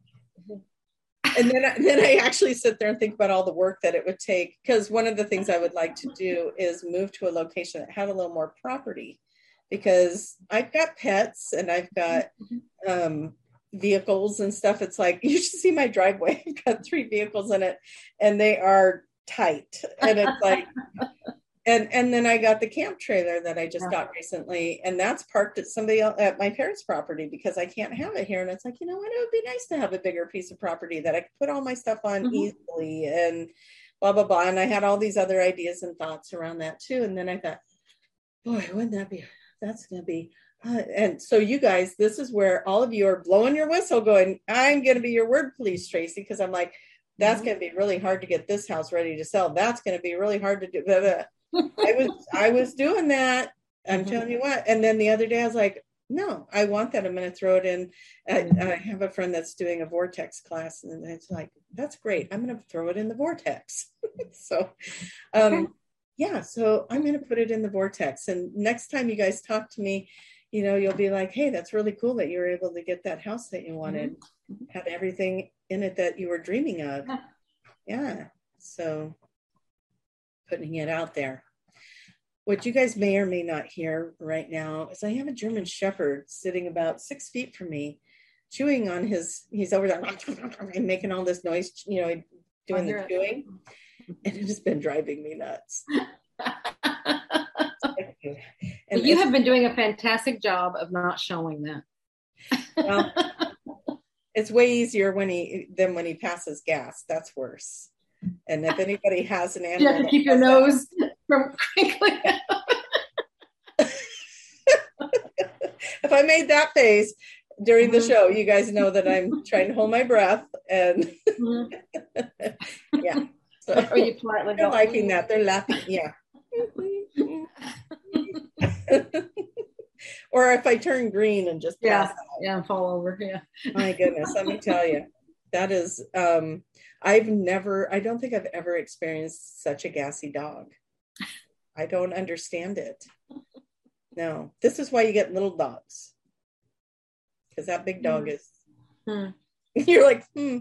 And then, I, then I actually sit there and think about all the work that it would take. Because one of the things I would like to do is move to a location that had a little more property, because I've got pets and I've got. Um, vehicles and stuff. It's like, you should see my driveway. I've got three vehicles in it and they are tight. And it's like, And and then I got the camp trailer that I just Yeah. got recently, and that's parked at somebody else at my parents' property because I can't have it here. And it's like, you know what, it would be nice to have a bigger piece of property that I could put all my stuff on Mhm. easily and blah blah blah. And I had all these other ideas and thoughts around that too. And then I thought, boy, wouldn't that be? That's gonna be. Uh, and so you guys, this is where all of you are blowing your whistle, going, I'm gonna be your word police, Tracy, because I'm like, that's Mhm. gonna be really hard to get this house ready to sell. That's gonna be really hard to do. Blah, blah. I was I was doing that. I'm Mhm. telling you what. And then the other day I was like, no, I want that. I'm going to throw it in. I, I have a friend that's doing a vortex class, and it's like, that's great. I'm going to throw it in the vortex. so, um, Okay. yeah. So I'm going to put it in the vortex. And next time you guys talk to me, you know, you'll be like, hey, that's really cool that you were able to get that house that you wanted, Mhm. had everything in it that you were dreaming of. Yeah. Yeah. So putting it out there. What you guys may or may not hear right now is I have a German Shepherd sitting about six feet from me, chewing on his, he's over there and making all this noise, you know, doing the chewing. And it has been driving me nuts. And well, you have been doing a fantastic job of not showing that. Well, it's way easier when he than when he passes gas. That's worse. And if anybody has an animal, you have to keep your nose that, from crinkling out. If I made that face during mm-hmm. the show, you guys know that I'm trying to hold my breath. And mm-hmm. yeah, so or you politely they're liking that. They're laughing. Yeah. Or if I turn green and just yeah, pass out. yeah, and fall over. Yeah. My goodness, let me tell you, that is. Um, I've never. I don't think I've ever experienced such a gassy dog. I don't understand it. No, this is why you get little dogs, because that big dog is. Hmm. You're like, hmm.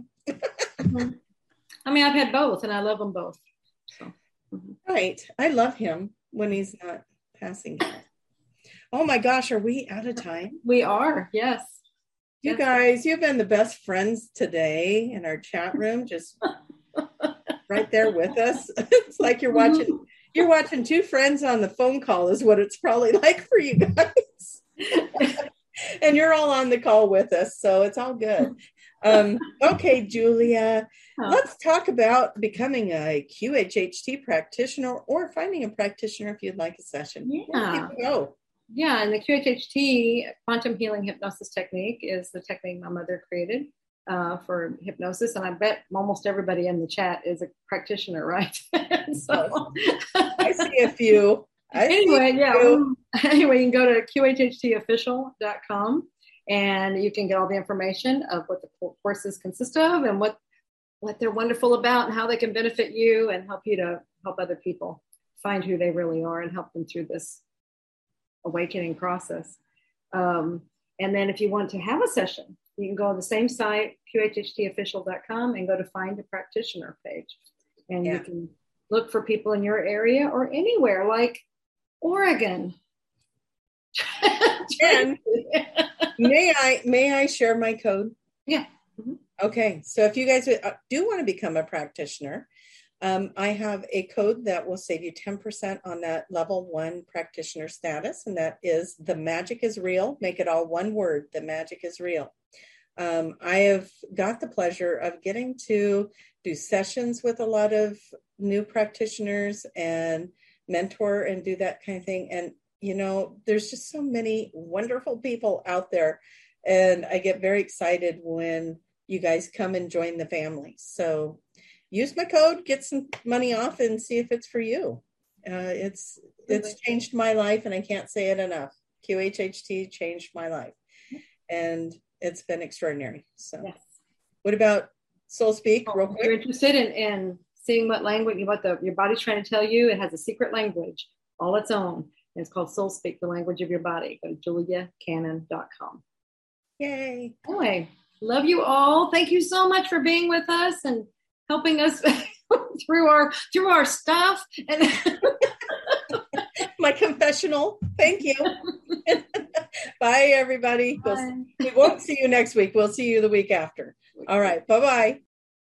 I mean, I've had both, and I love them both. So. Mm-hmm. Right, I love him when he's not passing gas. Oh my gosh, are we out of time? We are, yes. You yes. guys, you've been the best friends today in our chat room, just right there with us. It's like you're watching, mm-hmm. you're watching two friends on the phone call is what it's probably like for you guys. And you're all on the call with us, so it's all good. Um, okay, Julia, oh. let's talk about becoming a Q H H T practitioner or finding a practitioner if you'd like a session. Yeah. Where do people go? Yeah, and the Q H H T, quantum healing hypnosis technique, is the technique my mother created uh, for hypnosis. And I bet almost everybody in the chat is a practitioner, right? so I see a few. I anyway, see yeah. few. Anyway, you can go to Q H H T official dot com and you can get all the information of what the courses consist of and what, what they're wonderful about and how they can benefit you and help you to help other people find who they really are and help them through this awakening process. Um, and then if you want to have a session, you can go to the same site, Q H H T official dot com, and go to find a practitioner page. And yeah. you can look for people in your area or anywhere like Oregon. And may I, may I share my code? Yeah. Mm-hmm. Okay. So if you guys do want to become a practitioner, Um, I have a code that will save you ten percent on that level one practitioner status, and that is the magic is real. Make it all one word. The magic is real. Um, I have got the pleasure of getting to do sessions with a lot of new practitioners and mentor and do that kind of thing. And, you know, there's just so many wonderful people out there. And I get very excited when you guys come and join the family. So use my code, get some money off, and see if it's for you. Uh, it's it's changed my life, and I can't say it enough. Q H H T changed my life, and it's been extraordinary. So, yes. What about Soul Speak? Oh, real quick. If you're interested in, in seeing what language, what the your body's trying to tell you, it has a secret language all its own. And it's called Soul Speak, the language of your body. Go to julia cannon dot com. Yay! Anyway, love you all. Thank you so much for being with us and helping us through our through our stuff and my confessional. Thank you. Bye, everybody. Bye. We'll, we won't see you next week. We'll see you the week after. All right. Bye-bye.